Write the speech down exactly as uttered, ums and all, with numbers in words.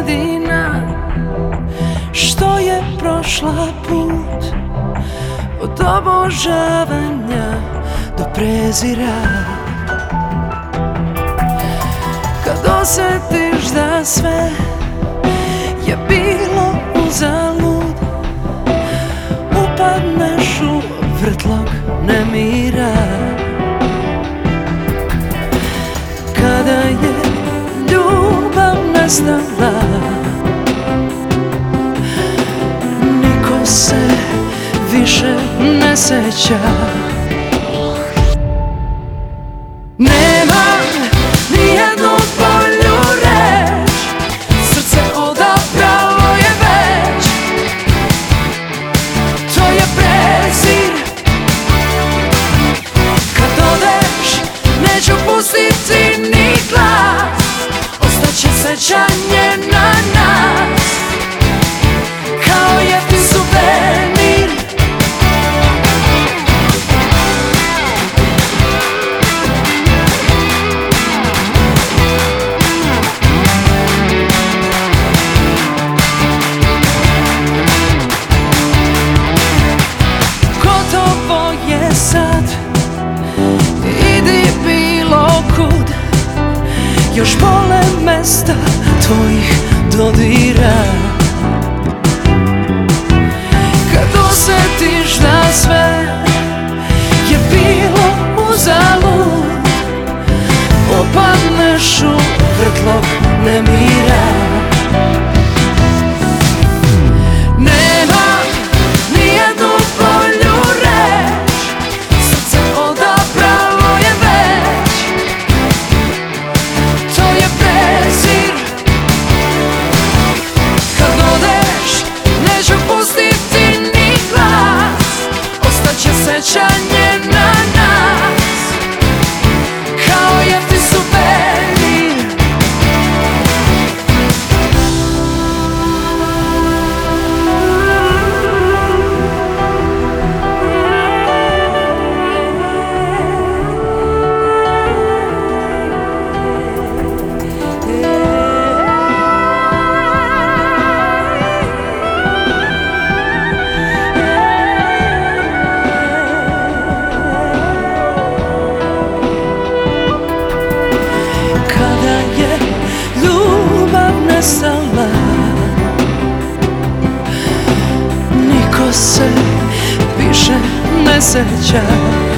jedina što je prošla put od obožavanja do prezira. Kad osjetiš da sve je bilo uzalud, upadneš u vrtlog nemira. Kada je ljubav nestala, niko se više ne seća. Nema nijednu bolju reč, srce odabralo je već. To je prezir. Kad odeš neću pustiti ni glas, ostaće sećanje na nas kao jeftin suvenir. Gotovo je sad, idi bilo kud, još bole mesta tvojih dodira. Kad osjetiš da sve je bilo uzalud, opadneš u vrtlog nemira. Nema nijednu bolju reč, srce odabralo je već. To je prezir. Kad odeš neću pustiti ni glas, ostaće sećanje na nas kao jeftin suvenir. Nestala, niko se više ne seća.